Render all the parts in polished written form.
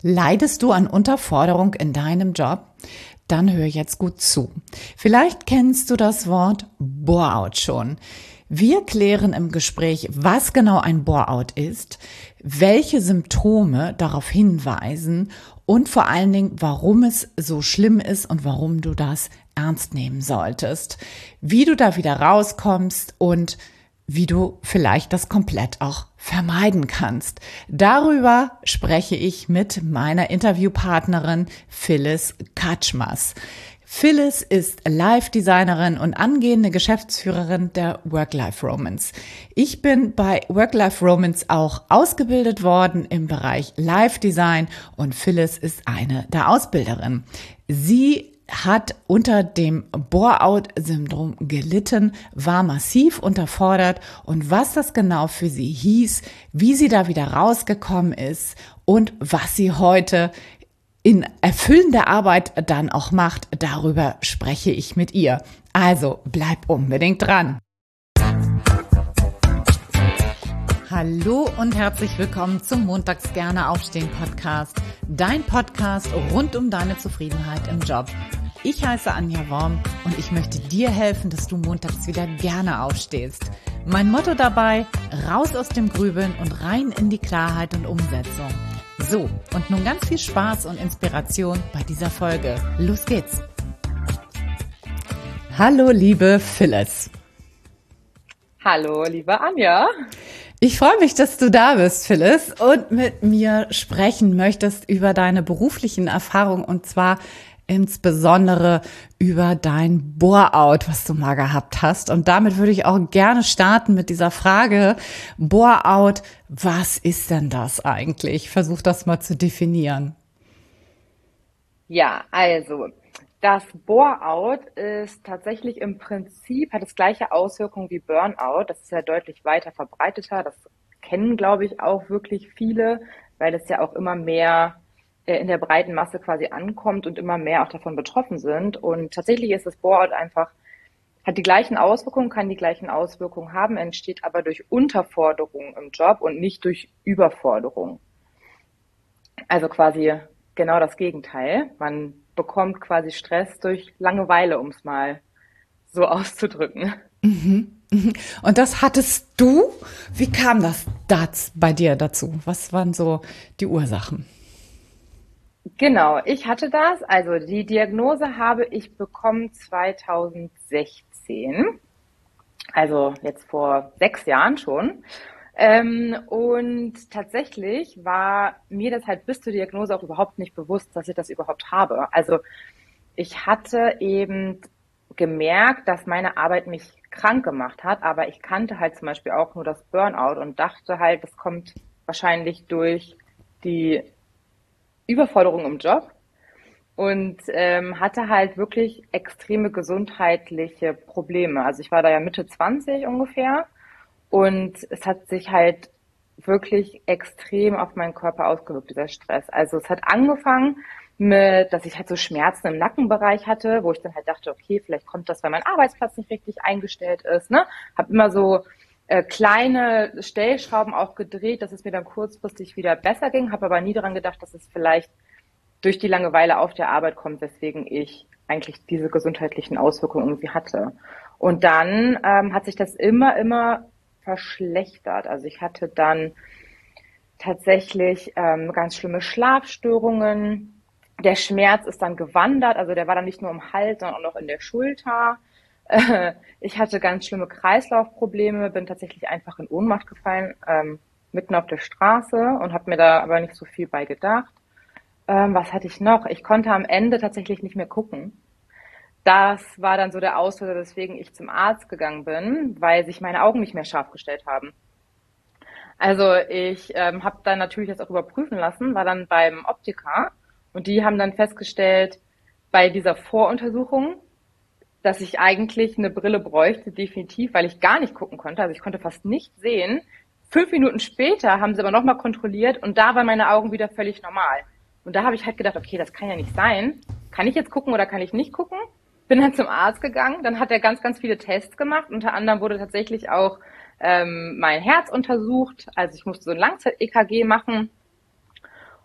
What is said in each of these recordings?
Leidest du an Unterforderung in deinem Job? Dann hör jetzt gut zu. Vielleicht kennst du das Wort Bore-out schon. Wir klären im Gespräch, was genau ein Bore-out ist, welche Symptome darauf hinweisen und vor allen Dingen, warum es so schlimm ist und warum du das ernst nehmen solltest, wie du da wieder rauskommst und wie du vielleicht das komplett auch vermeiden kannst. Darüber spreche ich mit meiner Interviewpartnerin Phyllis Katschmas. Phyllis ist Live-Designerin und angehende Geschäftsführerin der Work-Life-Romance. Ich bin bei Work-Life-Romance auch ausgebildet worden im Bereich Live-Design und Phyllis ist eine der Ausbilderinnen. Sie hat unter dem Bore-out-Syndrom gelitten, war massiv unterfordert und was das genau für sie hieß, wie sie da wieder rausgekommen ist und was sie heute in erfüllender Arbeit dann auch macht, darüber spreche ich mit ihr. Also bleib unbedingt dran. Hallo und herzlich willkommen zum Montags gerne aufstehen Podcast, dein Podcast rund um deine Zufriedenheit im Job. Ich heiße Anja Worm und ich möchte dir helfen, dass du montags wieder gerne aufstehst. Mein Motto dabei, raus aus dem Grübeln und rein in die Klarheit und Umsetzung. So, und nun ganz viel Spaß und Inspiration bei dieser Folge. Los geht's! Hallo, liebe Phyllis. Hallo, liebe Anja. Ich freue mich, dass du da bist, Phyllis, und mit mir sprechen möchtest über deine beruflichen Erfahrungen und zwar insbesondere über dein Bore-out, was du mal gehabt hast. Und damit würde ich auch gerne starten mit dieser Frage, Bore-out, was ist denn das eigentlich? Versuch das mal zu definieren. Ja, also das Bore-out ist tatsächlich im Prinzip, hat das gleiche Auswirkungen wie Burnout. Das ist ja deutlich weiter verbreiteter. Das kennen, glaube ich, auch wirklich viele, weil es ja auch immer mehr in der breiten Masse quasi ankommt und immer mehr auch davon betroffen sind. Und tatsächlich ist das Bore-out einfach, hat die gleichen Auswirkungen, kann die gleichen Auswirkungen haben, entsteht aber durch Unterforderung im Job und nicht durch Überforderung. Also quasi genau das Gegenteil. Man bekommt quasi Stress durch Langeweile, um es mal so auszudrücken. Und das hattest du? Wie kam das bei dir dazu? Was waren so die Ursachen? Genau, ich hatte das. Also die Diagnose habe ich bekommen 2016, also jetzt vor 6 Jahren schon. Und tatsächlich war mir das halt bis zur Diagnose auch überhaupt nicht bewusst, dass ich das überhaupt habe. Also ich hatte eben gemerkt, dass meine Arbeit mich krank gemacht hat, aber ich kannte halt zum Beispiel auch nur das Burnout und dachte halt, das kommt wahrscheinlich durch die Überforderung im Job und hatte halt wirklich extreme gesundheitliche Probleme. Also ich war da ja Mitte 20 ungefähr und es hat sich halt wirklich extrem auf meinen Körper ausgewirkt, dieser Stress. Also es hat angefangen mit, dass ich halt so Schmerzen im Nackenbereich hatte, wo ich dann halt dachte, okay, vielleicht kommt das, weil mein Arbeitsplatz nicht richtig eingestellt ist, ne? Hab immer so kleine Stellschrauben auch gedreht, dass es mir dann kurzfristig wieder besser ging, habe aber nie daran gedacht, dass es vielleicht durch die Langeweile auf der Arbeit kommt, weswegen ich eigentlich diese gesundheitlichen Auswirkungen irgendwie hatte. Und dann hat sich das immer verschlechtert. Also ich hatte dann tatsächlich ganz schlimme Schlafstörungen. Der Schmerz ist dann gewandert, also der war dann nicht nur im Hals, sondern auch noch in der Schulter. Ich hatte ganz schlimme Kreislaufprobleme, bin tatsächlich einfach in Ohnmacht gefallen, mitten auf der Straße und habe mir da aber nicht so viel bei gedacht. Was hatte ich noch? Ich konnte am Ende tatsächlich nicht mehr gucken. Das war dann so der Auslöser, weswegen ich zum Arzt gegangen bin, weil sich meine Augen nicht mehr scharf gestellt haben. Also ich habe dann natürlich das auch überprüfen lassen, war dann beim Optiker und die haben dann festgestellt, bei dieser Voruntersuchung, dass ich eigentlich eine Brille bräuchte, definitiv, weil ich gar nicht gucken konnte. Also ich konnte fast nicht sehen. 5 Minuten später haben sie aber nochmal kontrolliert und da waren meine Augen wieder völlig normal. Und da habe ich halt gedacht, okay, das kann ja nicht sein. Kann ich jetzt gucken oder kann ich nicht gucken? Bin dann zum Arzt gegangen, dann hat er ganz viele Tests gemacht. Unter anderem wurde tatsächlich auch mein Herz untersucht. Also ich musste so ein Langzeit-EKG machen.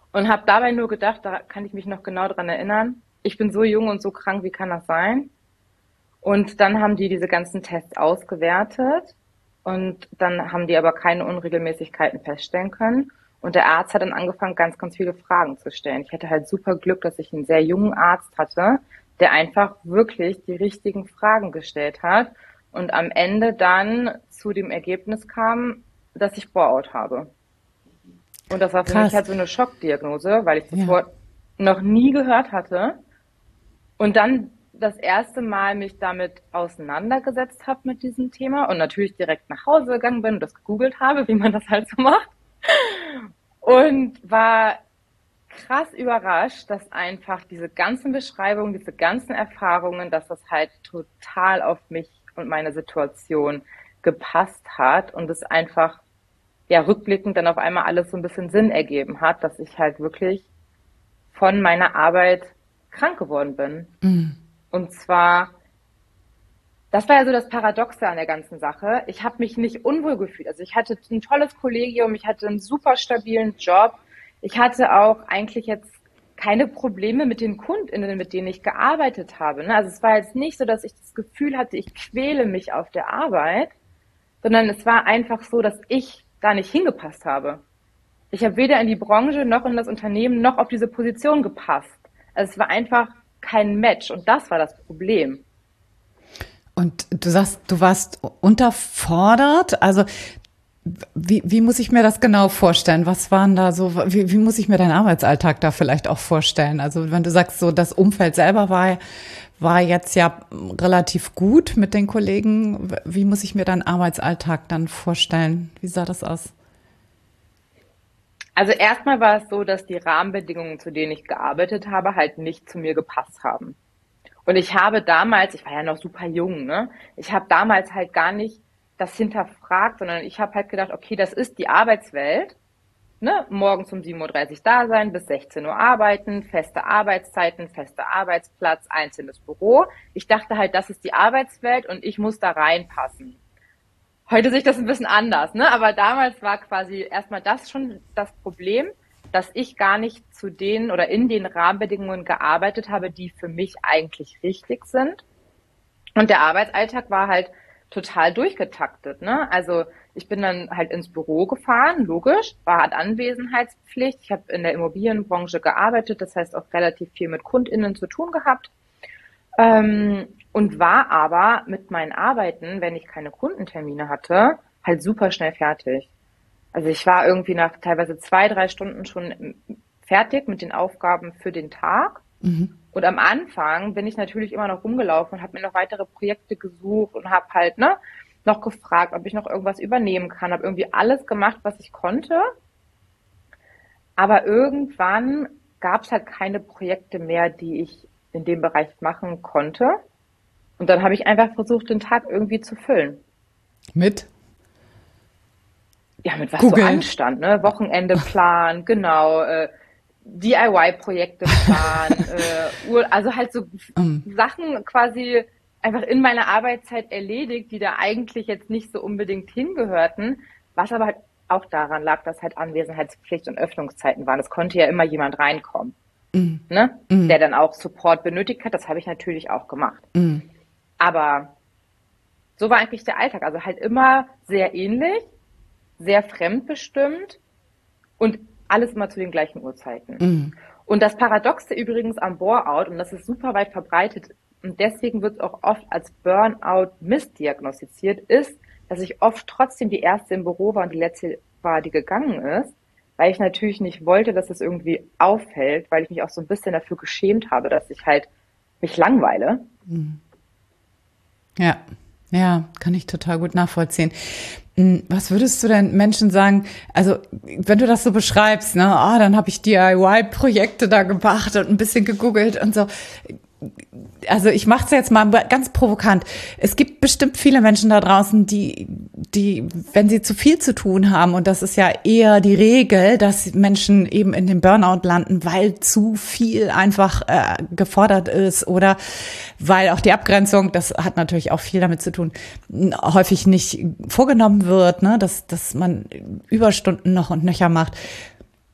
und habe dabei nur gedacht, da kann ich mich noch genau dran erinnern, ich bin so jung und so krank, wie kann das sein? Und dann haben die diese ganzen Tests ausgewertet und dann haben die aber keine Unregelmäßigkeiten feststellen können. Und der Arzt hat dann angefangen, ganz, ganz viele Fragen zu stellen. Ich hatte halt super Glück, dass ich einen sehr jungen Arzt hatte, der einfach wirklich die richtigen Fragen gestellt hat und am Ende dann zu dem Ergebnis kam, dass ich Bore-out habe. Und das war für mich Krass. halt so eine Schockdiagnose, weil ich das Ja. Wort noch nie gehört hatte und dann das erste Mal mich damit auseinandergesetzt habe mit diesem Thema und natürlich direkt nach Hause gegangen bin und das gegoogelt habe, wie man das halt so macht. Und war krass überrascht, dass einfach diese ganzen Beschreibungen, diese ganzen Erfahrungen, dass das halt total auf mich und meine Situation gepasst hat und es einfach, ja, rückblickend dann auf einmal alles so ein bisschen Sinn ergeben hat, dass ich halt wirklich von meiner Arbeit krank geworden bin. Und zwar, das war ja so das Paradoxe an der ganzen Sache. Ich habe mich nicht unwohl gefühlt. Also ich hatte ein tolles Kollegium, ich hatte einen super stabilen Job. Ich hatte auch eigentlich jetzt keine Probleme mit den KundInnen, mit denen ich gearbeitet habe. Ne? Also es war jetzt nicht so, dass ich das Gefühl hatte, ich quäle mich auf der Arbeit, sondern es war einfach so, dass ich da nicht hingepasst habe. Ich habe weder in die Branche noch in das Unternehmen noch auf diese Position gepasst. Also es war einfach kein Match und das war das Problem. Und du sagst, du warst unterfordert. Also wie muss ich mir das genau vorstellen? Was waren da so, wie muss ich mir deinen Arbeitsalltag da vielleicht auch vorstellen? Also wenn du sagst, so das Umfeld selber war jetzt ja relativ gut mit den Kollegen. Wie muss ich mir deinen Arbeitsalltag dann vorstellen? Wie sah das aus? Also erstmal war es so, dass die Rahmenbedingungen, zu denen ich gearbeitet habe, halt nicht zu mir gepasst haben. Und ich habe damals, ich war ja noch super jung, ne? Ich habe damals halt gar nicht das hinterfragt, sondern ich habe halt gedacht, okay, das ist die Arbeitswelt, ne? Morgens um 7:30 Uhr da sein, bis 16 Uhr arbeiten, feste Arbeitszeiten, fester Arbeitsplatz, einzelnes Büro. Ich dachte halt, das ist die Arbeitswelt und ich muss da reinpassen. Heute sehe ich das ein bisschen anders, ne? Aber damals war quasi erstmal das schon das Problem, dass ich gar nicht zu den oder in den Rahmenbedingungen gearbeitet habe, die für mich eigentlich richtig sind. Und der Arbeitsalltag war halt total durchgetaktet, ne? Also ich bin dann halt ins Büro gefahren, logisch, war halt Anwesenheitspflicht. Ich habe in der Immobilienbranche gearbeitet, das heißt auch relativ viel mit KundInnen zu tun gehabt. Und war aber mit meinen Arbeiten, wenn ich keine Kundentermine hatte, halt super schnell fertig. Also ich war irgendwie nach teilweise 2, 3 Stunden schon fertig mit den Aufgaben für den Tag. Und am Anfang bin ich natürlich immer noch rumgelaufen und habe mir noch weitere Projekte gesucht und habe halt noch gefragt, ob ich noch irgendwas übernehmen kann. Habe irgendwie alles gemacht, was ich konnte. Aber irgendwann gab es halt keine Projekte mehr, die ich in dem Bereich machen konnte. Und dann habe ich einfach versucht, den Tag irgendwie zu füllen. Mit Ja, mit was so Google. anstand, ne? Wochenende planen, genau, DIY-Projekte planen, also halt so Sachen quasi einfach in meiner Arbeitszeit erledigt, die da eigentlich jetzt nicht so unbedingt hingehörten, was aber halt auch daran lag, dass halt Anwesenheitspflicht und Öffnungszeiten waren. Es konnte ja immer jemand reinkommen, ne? Der dann auch Support benötigt hat. Das habe ich natürlich auch gemacht. Aber so war eigentlich der Alltag. Also halt immer sehr ähnlich, sehr fremdbestimmt und alles immer zu den gleichen Uhrzeiten. Und das Paradoxe übrigens am Bore-out, und das ist super weit verbreitet, und deswegen wird es auch oft als Burnout missdiagnostiziert, ist, dass ich oft trotzdem die erste im Büro war und die letzte war, die gegangen ist, weil ich natürlich nicht wollte, dass es irgendwie auffällt, weil ich mich auch so ein bisschen dafür geschämt habe, dass ich halt mich langweile. Ja, ja, kann ich total gut nachvollziehen. Was würdest du denn Menschen sagen, also wenn du das so beschreibst, ne, dann habe ich DIY-Projekte da gemacht und ein bisschen gegoogelt und so. Also ich mache es jetzt mal ganz provokant. Es gibt bestimmt viele Menschen da draußen, die, wenn sie zu viel zu tun haben, und das ist ja eher die Regel, dass Menschen eben in den Burnout landen, weil zu viel einfach gefordert ist oder weil auch die Abgrenzung, das hat natürlich auch viel damit zu tun, häufig nicht vorgenommen wird, ne, dass man Überstunden noch und nöcher macht.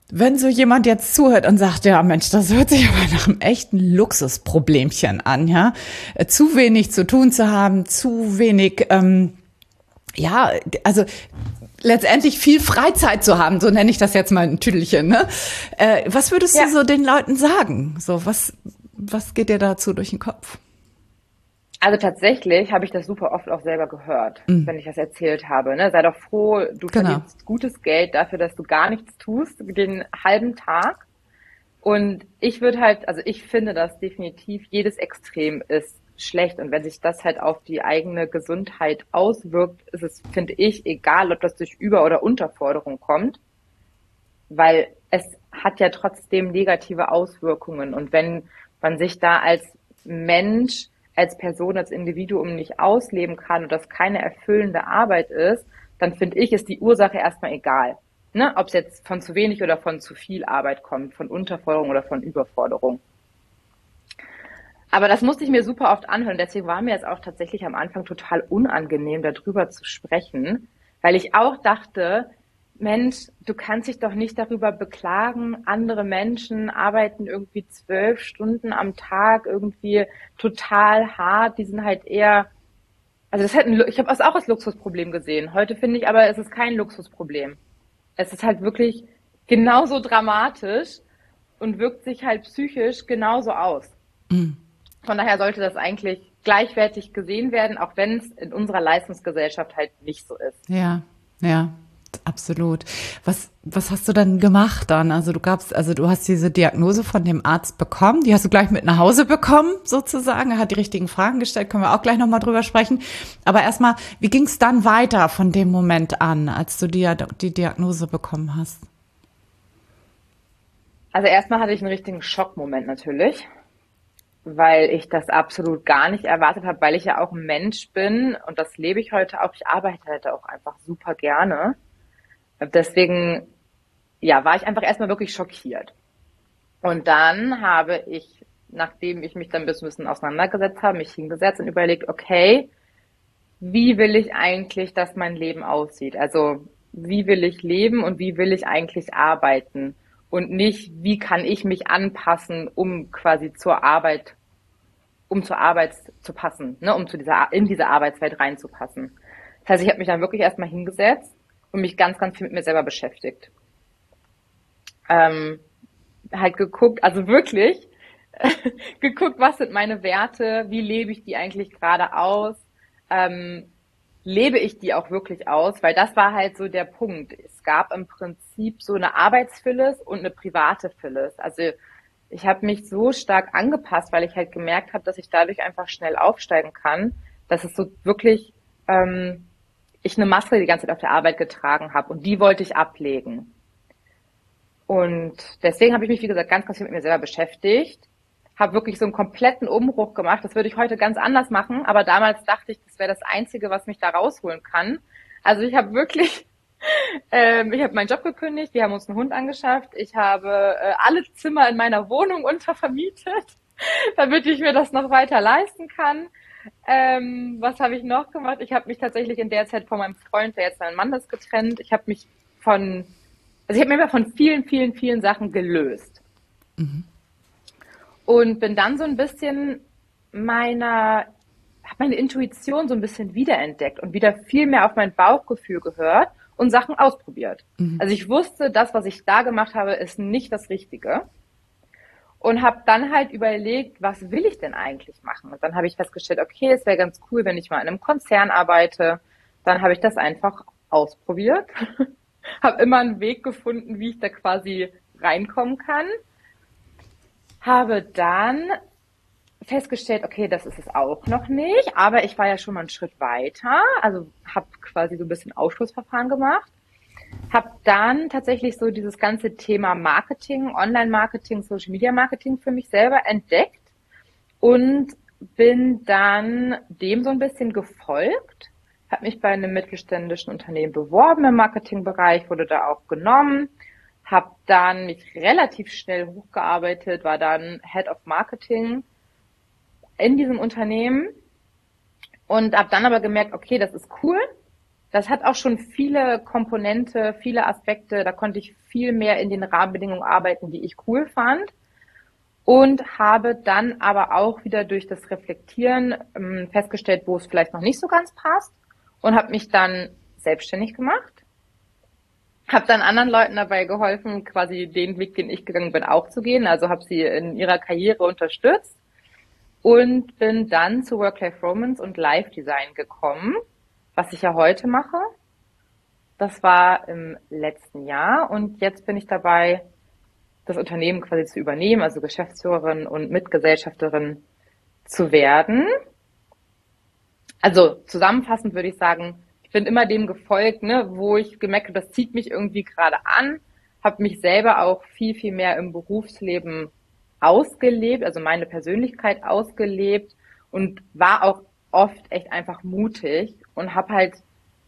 Wenn so jemand jetzt zuhört und sagt, ja Mensch, das hört sich aber nach einem echten Luxusproblemchen an, ja, zu wenig zu tun zu haben, zu wenig, ja, also letztendlich viel Freizeit zu haben, so nenne ich das jetzt mal ein Tüdelchen, ne? Was würdest Ja. du so den Leuten sagen? So, was geht dir dazu durch den Kopf? Also tatsächlich habe ich das super oft auch selber gehört, wenn ich das erzählt habe. Ne? Sei doch froh, du Genau. verdienst gutes Geld dafür, dass du gar nichts tust, den halben Tag. Und ich würde halt, also ich finde, dass definitiv jedes Extrem ist schlecht. Und wenn sich das halt auf die eigene Gesundheit auswirkt, ist es, finde ich, egal, ob das durch Über- oder Unterforderung kommt, weil es hat ja trotzdem negative Auswirkungen. Und wenn man sich da als Mensch, als Person, als Individuum nicht ausleben kann und das keine erfüllende Arbeit ist, dann finde ich, ist die Ursache erstmal egal. Ne? Ob es jetzt von zu wenig oder von zu viel Arbeit kommt, von Unterforderung oder von Überforderung. Aber das musste ich mir super oft anhören. Deswegen war mir es auch tatsächlich am Anfang total unangenehm, darüber zu sprechen, weil ich auch dachte, Mensch, du kannst dich doch nicht darüber beklagen, andere Menschen arbeiten irgendwie 12 Stunden am Tag, irgendwie total hart, die sind halt eher, also das hätte ich habe es auch als Luxusproblem gesehen. Heute finde ich aber, es ist kein Luxusproblem. Es ist halt wirklich genauso dramatisch und wirkt sich halt psychisch genauso aus. Von daher sollte das eigentlich gleichwertig gesehen werden, auch wenn es in unserer Leistungsgesellschaft halt nicht so ist. Ja, ja, absolut. Was hast du dann gemacht dann? Also du hast diese Diagnose von dem Arzt bekommen, die hast du gleich mit nach Hause bekommen, sozusagen. Er hat die richtigen Fragen gestellt, können wir auch gleich nochmal drüber sprechen. Aber erstmal, wie ging es dann weiter von dem Moment an, als du die Diagnose bekommen hast? Also erstmal hatte ich einen richtigen Schockmoment natürlich, weil ich das absolut gar nicht erwartet habe, weil ich ja auch ein Mensch bin und das lebe ich heute auch. Ich arbeite halt auch einfach super gerne. Deswegen, ja, war ich einfach erstmal wirklich schockiert. Und dann habe ich, nachdem ich mich dann ein bisschen auseinandergesetzt habe, mich hingesetzt und überlegt, okay, wie will ich eigentlich, dass mein Leben aussieht? Also, wie will ich leben und wie will ich eigentlich arbeiten? Und nicht, wie kann ich mich anpassen, um quasi zur Arbeit zu passen, ne, um in diese Arbeitswelt reinzupassen. Das heißt, ich habe mich dann wirklich erstmal hingesetzt und mich ganz, ganz viel mit mir selber beschäftigt. Ähm, halt geguckt, also wirklich geguckt, was sind meine Werte, wie lebe ich die eigentlich gerade aus, ähm, lebe ich die auch wirklich aus, weil das war halt so der Punkt. Es gab im Prinzip so eine Arbeitsphyllis und eine private Phyllis. Also ich habe mich so stark angepasst, weil ich halt gemerkt habe, dass ich dadurch einfach schnell aufsteigen kann, dass es so wirklich ich eine Maske die ganze Zeit auf der Arbeit getragen habe und die wollte ich ablegen. Und deswegen habe ich mich, wie gesagt, ganz, ganz viel mit mir selber beschäftigt, habe wirklich so einen kompletten Umbruch gemacht. Das würde ich heute ganz anders machen, aber damals dachte ich, das wäre das Einzige, was mich da rausholen kann. Also ich habe wirklich, ich habe meinen Job gekündigt, wir haben uns einen Hund angeschafft, ich habe alle Zimmer in meiner Wohnung untervermietet, damit ich mir das noch weiter leisten kann. Was habe ich noch gemacht? Ich habe mich tatsächlich in der Zeit von meinem Freund, der jetzt mein Mann ist, getrennt. Ich habe mich also ich habe mich von vielen, vielen, vielen Sachen gelöst. Und bin dann so ein bisschen habe meine Intuition so ein bisschen wiederentdeckt und wieder viel mehr auf mein Bauchgefühl gehört und Sachen ausprobiert. Also ich wusste, das, was ich da gemacht habe, ist nicht das Richtige. Und habe dann halt überlegt, was will ich denn eigentlich machen? Und dann habe ich festgestellt, okay, es wäre ganz cool, wenn ich mal in einem Konzern arbeite. Dann habe ich das einfach ausprobiert, habe immer einen Weg gefunden, wie ich da quasi reinkommen kann. Habe dann festgestellt, okay, das ist es auch noch nicht, aber ich war ja schon mal einen Schritt weiter, also habe quasi so ein bisschen Ausschlussverfahren gemacht, habe dann tatsächlich so dieses ganze Thema Marketing, Online-Marketing, Social-Media-Marketing für mich selber entdeckt und bin dann dem so ein bisschen gefolgt, habe mich bei einem mittelständischen Unternehmen beworben im Marketingbereich, wurde da auch genommen, habe dann mich relativ schnell hochgearbeitet, war dann Head of Marketing in diesem Unternehmen und habe dann aber gemerkt, okay, das ist cool, das hat auch schon viele Komponente, viele Aspekte. Da konnte ich viel mehr in den Rahmenbedingungen arbeiten, die ich cool fand. Und habe dann aber auch wieder durch das Reflektieren festgestellt, wo es vielleicht noch nicht so ganz passt und habe mich dann selbstständig gemacht. Habe dann anderen Leuten dabei geholfen, quasi den Weg, den ich gegangen bin, auch zu gehen. Also habe sie in ihrer Karriere unterstützt und bin dann zu Work-Life-Romance und Live-Design gekommen, was ich ja heute mache. Das war im letzten Jahr und jetzt bin ich dabei, das Unternehmen quasi zu übernehmen, also Geschäftsführerin und Mitgesellschafterin zu werden. Also zusammenfassend würde ich sagen, ich bin immer dem gefolgt, ne, wo ich gemerkt habe, das zieht mich irgendwie gerade an, habe mich selber auch viel, viel mehr im Berufsleben ausgelebt, also meine Persönlichkeit ausgelebt und war auch oft echt einfach mutig und habe halt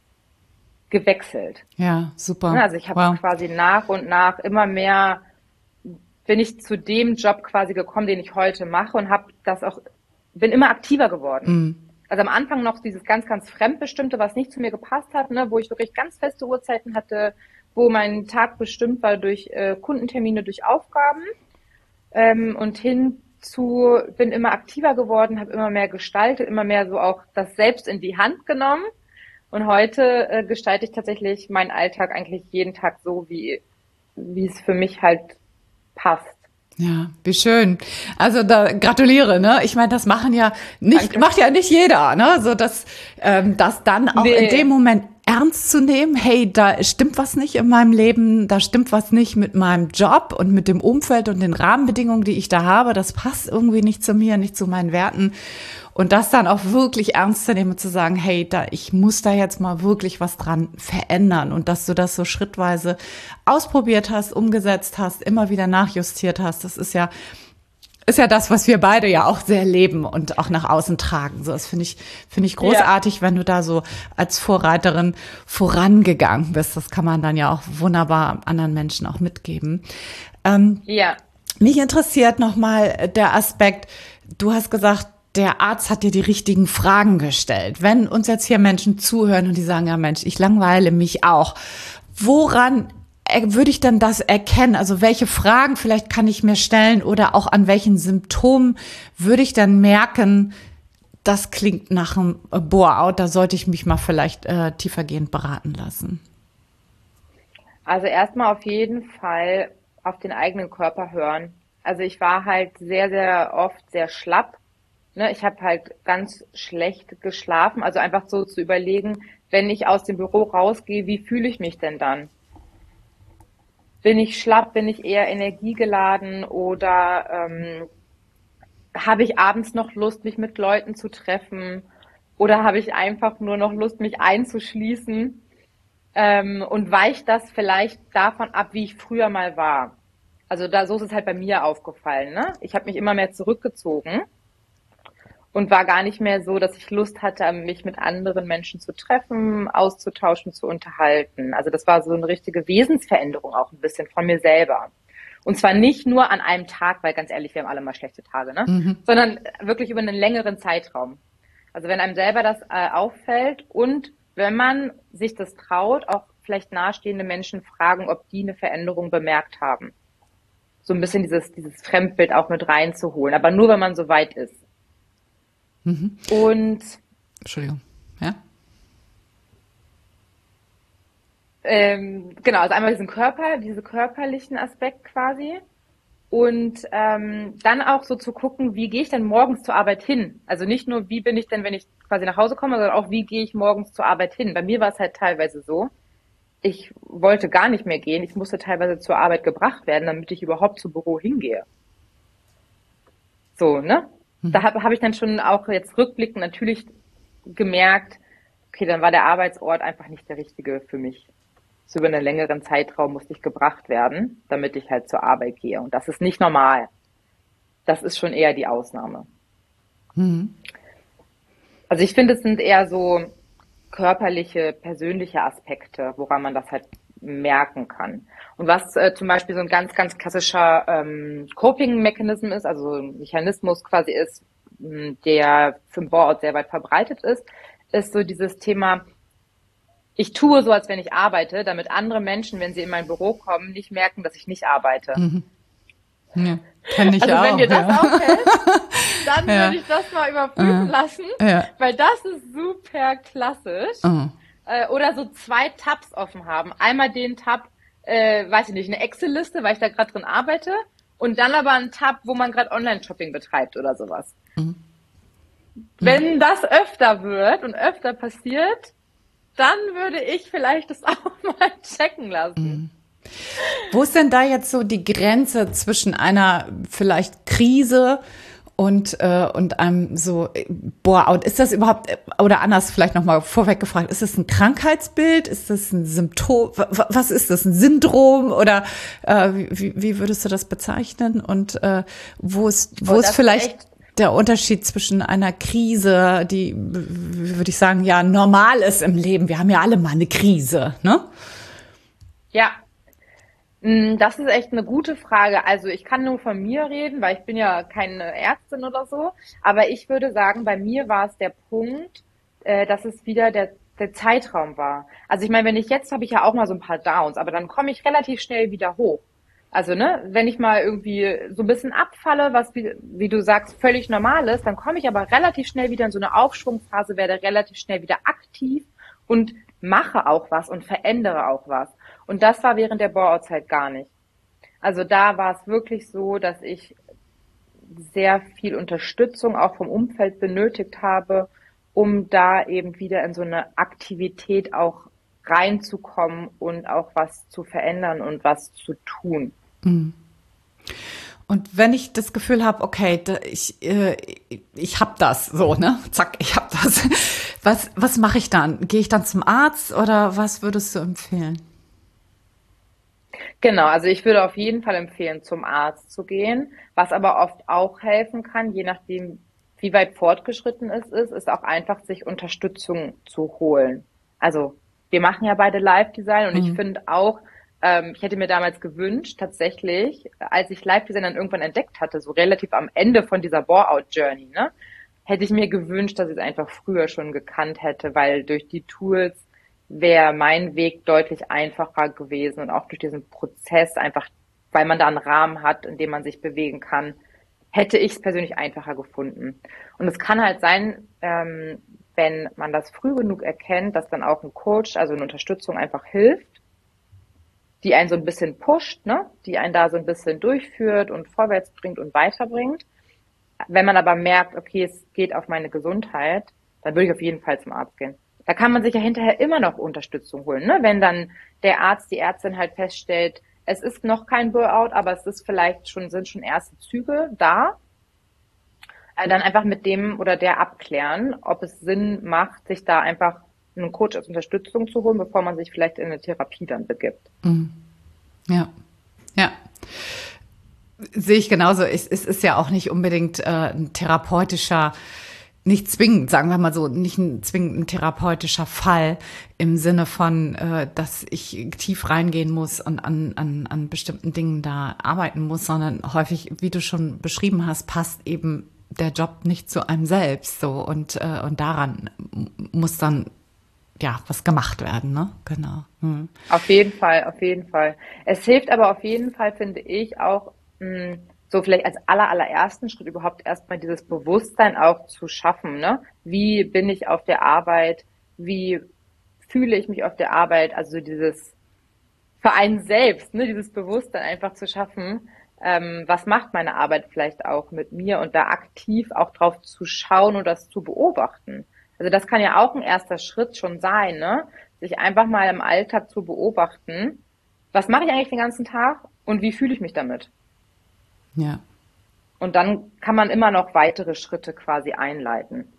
gewechselt. Ja, Ne, super. also ich habe Wow. quasi nach und nach immer mehr bin ich zu dem Job quasi gekommen, den ich heute mache und habe das auch, bin immer aktiver geworden. Mm. Also am Anfang noch dieses ganz, ganz Fremdbestimmte, was nicht zu mir gepasst hat, ne, wo ich wirklich ganz feste Uhrzeiten hatte, wo mein Tag bestimmt war durch Kundentermine, durch Aufgaben und hinzu bin immer aktiver geworden, habe immer mehr gestaltet, immer mehr so auch das selbst in die Hand genommen. Und heute gestalte ich tatsächlich meinen Alltag eigentlich jeden Tag so, wie es für mich halt passt. Ja, wie schön. Also da gratuliere, ne? Ich meine, das Danke. macht ja nicht jeder, ne? So dass das dann auch in dem Nee. Moment ernst zu nehmen, hey, da stimmt was nicht in meinem Leben, da stimmt was nicht mit meinem Job und mit dem Umfeld und den Rahmenbedingungen, die ich da habe, das passt irgendwie nicht zu mir, nicht zu meinen Werten. Und das dann auch wirklich ernst zu nehmen und zu sagen, hey, ich muss da jetzt mal wirklich was dran verändern und dass du das so schrittweise ausprobiert hast, umgesetzt hast, immer wieder nachjustiert hast, das ist ja das, was wir beide ja auch sehr leben und auch nach außen tragen. So, das finde ich Ja, großartig, wenn du da so als Vorreiterin vorangegangen bist. Das kann man dann ja auch wunderbar anderen Menschen auch mitgeben. ja, Mich interessiert nochmal der Aspekt, du hast gesagt, der Arzt hat dir die richtigen Fragen gestellt. Wenn uns jetzt hier Menschen zuhören und die sagen, ja Mensch, ich langweile mich auch. Woran würde ich dann das erkennen? Also welche Fragen vielleicht kann ich mir stellen oder auch an welchen Symptomen würde ich dann merken, das klingt nach einem Bore-out, da sollte ich mich mal vielleicht tiefergehend beraten lassen. also erstmal auf jeden Fall auf den eigenen Körper hören. Also ich war halt sehr, sehr oft sehr schlapp. Ne? Ich habe halt ganz schlecht geschlafen. Also einfach so zu überlegen, wenn ich aus dem Büro rausgehe, wie fühle ich mich denn dann? Bin ich schlapp, bin ich eher energiegeladen oder habe ich abends noch Lust, mich mit Leuten zu treffen? Oder habe ich einfach nur noch Lust, mich einzuschließen? Und weicht das vielleicht davon ab, wie ich früher mal war. Also so ist es halt bei mir aufgefallen. Ne? Ich habe mich immer mehr zurückgezogen und war gar nicht mehr so, dass ich Lust hatte, mich mit anderen Menschen zu treffen, auszutauschen, zu unterhalten. Also das war so eine richtige Wesensveränderung auch ein bisschen von mir selber. Und zwar nicht nur an einem Tag, weil ganz ehrlich, wir haben alle mal schlechte Tage, ne? Sondern wirklich über einen längeren Zeitraum. Also wenn einem selber das auffällt und wenn man sich das traut, auch vielleicht nahestehende Menschen fragen, ob die eine Veränderung bemerkt haben. So ein bisschen dieses Fremdbild auch mit reinzuholen, aber nur, wenn man so weit ist. Und Entschuldigung. Ja? genau, also einmal diese körperlichen Aspekt quasi. Und dann auch so zu gucken, wie gehe ich denn morgens zur Arbeit hin? Also nicht nur, wie bin ich denn, wenn ich quasi nach Hause komme, sondern auch, wie gehe ich morgens zur Arbeit hin? Bei mir war es halt teilweise so, ich wollte gar nicht mehr gehen. Ich musste teilweise zur Arbeit gebracht werden, damit ich überhaupt zum Büro hingehe. So, ne? Da hab ich dann schon auch jetzt rückblickend natürlich gemerkt, okay, dann war der Arbeitsort einfach nicht der richtige für mich. So über einen längeren Zeitraum musste ich gebracht werden, damit ich halt zur Arbeit gehe. Und das ist nicht normal. Das ist schon eher die Ausnahme. Also ich finde, es sind eher so körperliche, persönliche Aspekte, woran man das halt merken kann. Und was zum Beispiel so ein ganz, ganz klassischer Coping-Mechanism ist, also ein Mechanismus quasi ist, der für den Burnout sehr weit verbreitet ist so dieses Thema, ich tue so, als wenn ich arbeite, damit andere Menschen, wenn sie in mein Büro kommen, nicht merken, dass ich nicht arbeite. Ja, kenne ich Also wenn auch, dir das ja. auffällt, dann Ja. würde ich das mal überprüfen lassen, Ja. weil das ist super klassisch. Oder so 2 Tabs offen haben. Einmal den Tab, weiß ich nicht, eine Excel-Liste, weil ich da gerade drin arbeite, und dann aber einen Tab, wo man gerade Online-Shopping betreibt oder sowas. Wenn das öfter wird und öfter passiert, dann würde ich vielleicht das auch mal checken lassen. Wo ist denn da jetzt so die Grenze zwischen einer vielleicht Krise und einem so Bore-out? Ist das überhaupt, oder anders vielleicht nochmal vorweg gefragt, ist das ein Krankheitsbild? Ist das ein Symptom? Was ist das? Ein Syndrom? Oder wie würdest du das bezeichnen? Und wo ist vielleicht der Unterschied zwischen einer Krise, die, würde ich sagen, ja normal ist im Leben? Wir haben ja alle mal eine Krise, ne? Ja, das ist echt eine gute Frage. Also ich kann nur von mir reden, weil ich bin ja keine Ärztin oder so. Aber ich würde sagen, bei mir war es der Punkt, dass es wieder der Zeitraum war. Also ich meine, wenn ich jetzt habe ich ja auch mal so ein paar Downs, aber dann komme ich relativ schnell wieder hoch. Also ne, wenn ich mal irgendwie so ein bisschen abfalle, was wie du sagst völlig normal ist, dann komme ich aber relativ schnell wieder in so eine Aufschwungphase, werde relativ schnell wieder aktiv und mache auch was und verändere auch was. Und das war während der Bore-out-Zeit gar nicht. Also da war es wirklich so, dass ich sehr viel Unterstützung auch vom Umfeld benötigt habe, um da eben wieder in so eine Aktivität auch reinzukommen und auch was zu verändern und was zu tun. Und wenn ich das Gefühl habe, okay, ich hab das, so, ne? Zack, ich hab das. Was mache ich dann? Gehe ich dann zum Arzt oder was würdest du empfehlen? Genau, also ich würde auf jeden Fall empfehlen, zum Arzt zu gehen. Was aber oft auch helfen kann, je nachdem, wie weit fortgeschritten es ist auch einfach, sich Unterstützung zu holen. Also wir machen ja beide Live-Design, und ich finde auch, ich hätte mir damals gewünscht, tatsächlich, als ich Live-Design dann irgendwann entdeckt hatte, so relativ am Ende von dieser Bore-out-Journey, ne, hätte ich mir gewünscht, dass ich es einfach früher schon gekannt hätte, weil durch die Tools wäre mein Weg deutlich einfacher gewesen, und auch durch diesen Prozess einfach, weil man da einen Rahmen hat, in dem man sich bewegen kann, hätte ich es persönlich einfacher gefunden. Und es kann halt sein, wenn man das früh genug erkennt, dass dann auch ein Coach, also eine Unterstützung einfach hilft, die einen so ein bisschen pusht, ne, die einen da so ein bisschen durchführt und vorwärts bringt und weiterbringt. Wenn man aber merkt, okay, es geht auf meine Gesundheit, dann würde ich auf jeden Fall zum Arzt gehen. Da kann man sich ja hinterher immer noch Unterstützung holen, ne? Wenn dann der Arzt, die Ärztin halt feststellt, es ist noch kein Burnout, aber es ist vielleicht schon, sind schon erste Züge da, dann einfach mit dem oder der abklären, ob es Sinn macht, sich da einfach einen Coach als Unterstützung zu holen, bevor man sich vielleicht in eine Therapie dann begibt. Ja, ja. Sehe ich genauso. Es ist ja auch nicht unbedingt ein therapeutischer, nicht zwingend, sagen wir mal so, nicht ein zwingend ein therapeutischer Fall im Sinne von, dass ich tief reingehen muss und an bestimmten Dingen da arbeiten muss, sondern häufig, wie du schon beschrieben hast, passt eben der Job nicht zu einem selbst, so, und daran muss dann ja was gemacht werden, ne? Genau. Auf jeden Fall, auf jeden Fall. Es hilft aber auf jeden Fall, finde ich, auch so vielleicht als allerersten Schritt überhaupt erstmal dieses Bewusstsein auch zu schaffen, ne? Wie bin ich auf der Arbeit? Wie fühle ich mich auf der Arbeit? Also dieses für einen selbst, ne? Dieses Bewusstsein einfach zu schaffen, was macht meine Arbeit vielleicht auch mit mir, und da aktiv auch drauf zu schauen und das zu beobachten. Also das kann ja auch ein erster Schritt schon sein, ne? Sich einfach mal im Alltag zu beobachten, was mache ich eigentlich den ganzen Tag und wie fühle ich mich damit? Ja. Und dann kann man immer noch weitere Schritte quasi einleiten.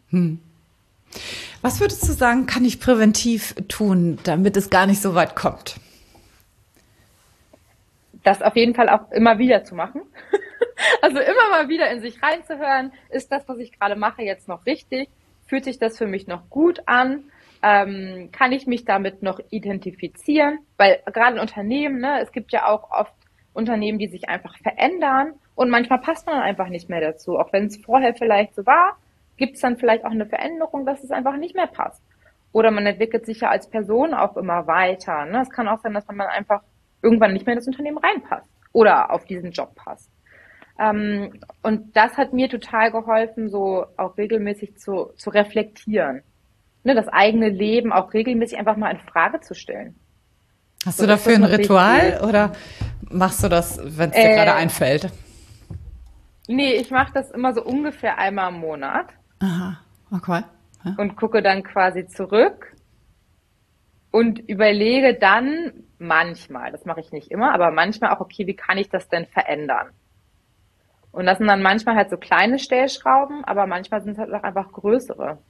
Was würdest du sagen, kann ich präventiv tun, damit es gar nicht so weit kommt? Das auf jeden Fall auch immer wieder zu machen. Also immer mal wieder in sich reinzuhören, ist das, was ich gerade mache, jetzt noch richtig? Fühlt sich das für mich noch gut an? Kann ich mich damit noch identifizieren? Weil gerade in Unternehmen, ne, es gibt ja auch oft Unternehmen, die sich einfach verändern, und manchmal passt man dann einfach nicht mehr dazu. Auch wenn es vorher vielleicht so war, gibt es dann vielleicht auch eine Veränderung, dass es einfach nicht mehr passt. oder man entwickelt sich ja als Person auch immer weiter. Ne? Es kann auch sein, dass man dann einfach irgendwann nicht mehr in das Unternehmen reinpasst oder auf diesen Job passt. Und das hat mir total geholfen, so auch regelmäßig zu reflektieren. Ne, das eigene Leben auch regelmäßig einfach mal in Frage zu stellen. Hast So, du ist dafür das ein noch Ritual richtig? oder machst du das, wenn es dir gerade einfällt? Nee, ich mache das immer so ungefähr einmal im Monat Aha, okay. Ja. und gucke dann quasi zurück und überlege dann manchmal, das mache ich nicht immer, aber manchmal auch, okay, wie kann ich das denn verändern? Und das sind dann manchmal halt so kleine Stellschrauben, aber manchmal sind es halt auch einfach größere.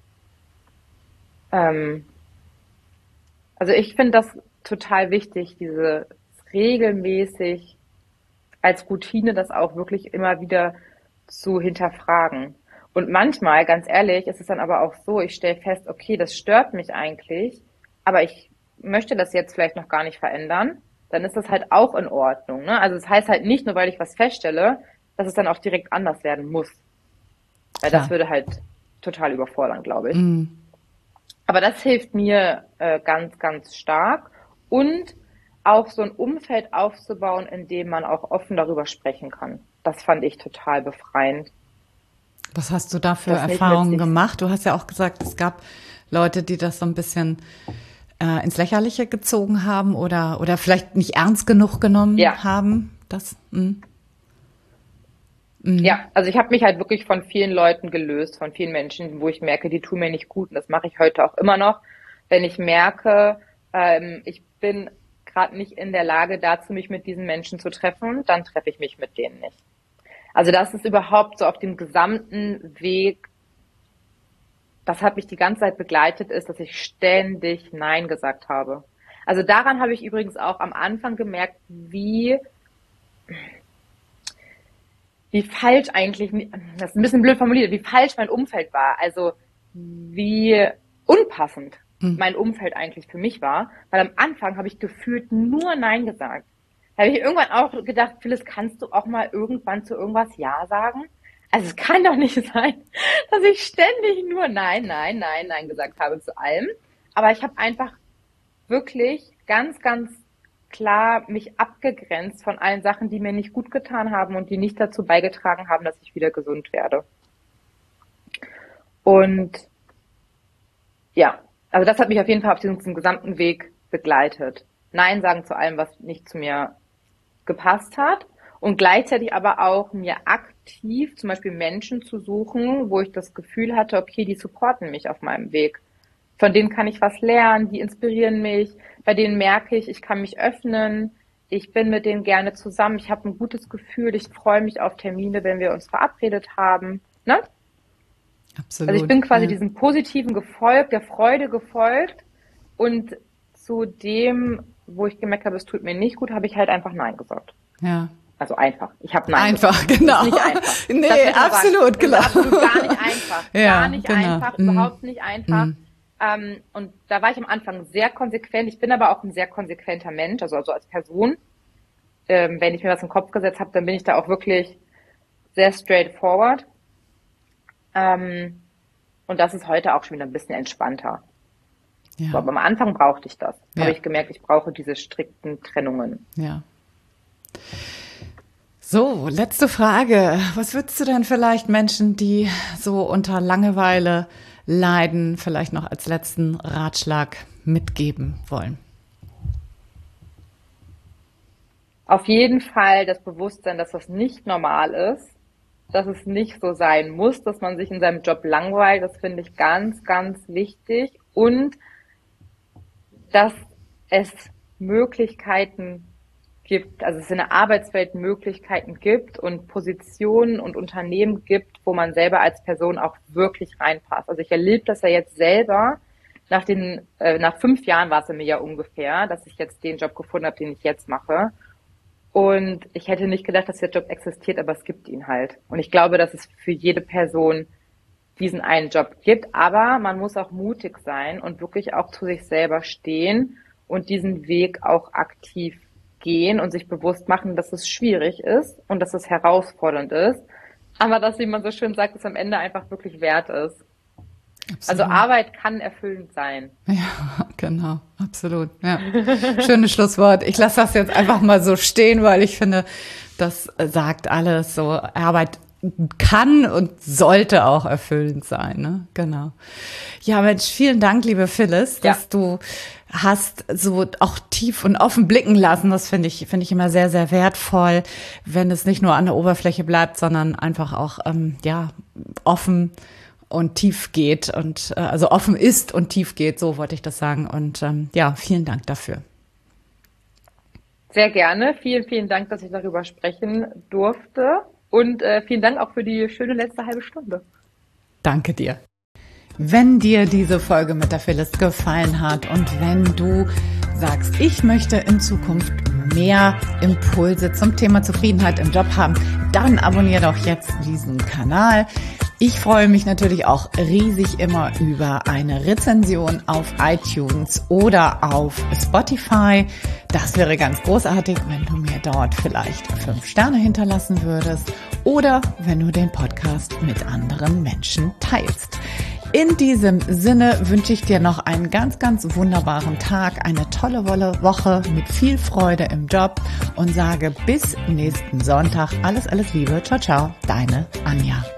Ähm, also ich finde das total wichtig, diese regelmäßig als Routine das auch wirklich immer wieder zu hinterfragen. Und manchmal, ganz ehrlich, ist es dann aber auch so, ich stelle fest, okay, das stört mich eigentlich, aber ich möchte das jetzt vielleicht noch gar nicht verändern, dann ist das halt auch in Ordnung. Ne? Also es heißt halt nicht nur, weil ich was feststelle, dass es dann auch direkt anders werden muss. Weil das Klar. würde halt total überfordern, glaube ich. Aber das hilft mir ganz, ganz stark. Und auch so ein Umfeld aufzubauen, in dem man auch offen darüber sprechen kann. Das fand ich total befreiend. Was hast du da für Das nicht mit Erfahrungen sich. gemacht? Du hast ja auch gesagt, es gab Leute, die das so ein bisschen ins Lächerliche gezogen haben oder vielleicht nicht ernst genug genommen Ja, haben. Das, ja. Also ich habe mich halt wirklich von vielen Leuten gelöst, von vielen Menschen, wo ich merke, die tun mir nicht gut. Und das mache ich heute auch immer noch. Wenn ich merke, ich bin gerade nicht in der Lage dazu, mich mit diesen Menschen zu treffen, dann treffe ich mich mit denen nicht. Also das ist überhaupt so auf dem gesamten Weg, das hat mich die ganze Zeit begleitet, ist, dass ich ständig Nein gesagt habe. Also daran habe ich übrigens auch am Anfang gemerkt, wie falsch eigentlich, das ist ein bisschen blöd formuliert, wie falsch mein Umfeld war. Also wie unpassend mein Umfeld eigentlich für mich war. Weil am Anfang habe ich gefühlt nur Nein gesagt. Da habe ich irgendwann auch gedacht, Phyllis, kannst du auch mal irgendwann zu irgendwas Ja sagen? Also es kann doch nicht sein, dass ich ständig nur Nein, Nein, Nein, Nein gesagt habe zu allem. Aber ich habe einfach wirklich ganz, ganz klar mich abgegrenzt von allen Sachen, die mir nicht gut getan haben und die nicht dazu beigetragen haben, dass ich wieder gesund werde. Und ja, also das hat mich auf jeden Fall auf diesem gesamten Weg begleitet. Nein sagen zu allem, was nicht zu mir gepasst hat und gleichzeitig aber auch mir aktiv zum Beispiel Menschen zu suchen, wo ich das Gefühl hatte, okay, die supporten mich auf meinem Weg. Von denen kann ich was lernen, die inspirieren mich, bei denen merke ich, ich kann mich öffnen, ich bin mit denen gerne zusammen, ich habe ein gutes Gefühl, ich freue mich auf Termine, wenn wir uns verabredet haben. Ne? Also ich absolut. bin quasi Ja. diesem Positiven gefolgt, der Freude gefolgt und zu dem, wo ich gemerkt habe, es tut mir nicht gut, habe ich halt einfach Nein gesagt. Ja. Also einfach. Ich habe Nein Einfach, gesagt. Es genau. ist nicht einfach. Nee, Das will ich mal sagen. absolut, Es ist genau. absolut gar nicht einfach. Ja, Gar nicht genau. einfach, überhaupt nicht einfach. Und da war ich am Anfang sehr konsequent. Ich bin aber auch ein sehr konsequenter Mensch, also als Person. Wenn ich mir was im Kopf gesetzt habe, dann bin ich da auch wirklich sehr straightforward. Und das ist heute auch schon wieder ein bisschen entspannter. So, Ja, aber am Anfang brauchte ich das. Habe ja, ich gemerkt, ich brauche diese strikten Trennungen. ja. So, letzte Frage. Was würdest du denn vielleicht Menschen, die so unter Langeweile leiden, vielleicht noch als letzten Ratschlag mitgeben wollen? Auf jeden Fall das Bewusstsein, dass das nicht normal ist, dass es nicht so sein muss, dass man sich in seinem Job langweilt. Das finde ich ganz, ganz wichtig. Und dass es Möglichkeiten gibt, also es in der Arbeitswelt Möglichkeiten gibt und Positionen und Unternehmen gibt, wo man selber als Person auch wirklich reinpasst. Also ich erlebe das ja jetzt selber. Nach 5 Jahren war es mir ja ungefähr, dass ich jetzt den Job gefunden habe, den ich jetzt mache. Und ich hätte nicht gedacht, dass der Job existiert, aber es gibt ihn halt. Und ich glaube, dass es für jede Person diesen einen Job gibt. Aber man muss auch mutig sein und wirklich auch zu sich selber stehen und diesen Weg auch aktiv gehen und sich bewusst machen, dass es schwierig ist und dass es herausfordernd ist. Aber dass, wie man so schön sagt, es am Ende einfach wirklich wert ist. Also Absolut. Arbeit kann erfüllend sein. Ja, genau, absolut. Ja. Schönes Schlusswort. Ich lasse das jetzt einfach mal so stehen, weil ich finde, das sagt alles so. Arbeit kann und sollte auch erfüllend sein, ne? Genau. Ja, Mensch, vielen Dank, liebe Phyllis, dass du hast so auch tief und offen blicken lassen. Das finde ich immer sehr, sehr wertvoll, wenn es nicht nur an der Oberfläche bleibt, sondern einfach auch, offen und tief geht und also offen ist und tief geht, so wollte ich das sagen. Und vielen Dank dafür. Sehr gerne. Vielen, vielen Dank, dass ich darüber sprechen durfte. Und vielen Dank auch für die schöne letzte halbe Stunde. Danke dir. Wenn dir diese Folge mit der Phyllis gefallen hat und wenn du sagst, ich möchte in Zukunft mehr Impulse zum Thema Zufriedenheit im Job haben, dann abonniere doch jetzt diesen Kanal. Ich freue mich natürlich auch riesig immer über eine Rezension auf iTunes oder auf Spotify. Das wäre ganz großartig, wenn du mir dort vielleicht 5 Sterne hinterlassen würdest oder wenn du den Podcast mit anderen Menschen teilst. In diesem Sinne wünsche ich dir noch einen ganz, ganz wunderbaren Tag, eine tolle Woche mit viel Freude im Job und sage bis nächsten Sonntag alles, alles Liebe. Ciao, ciao, deine Anja.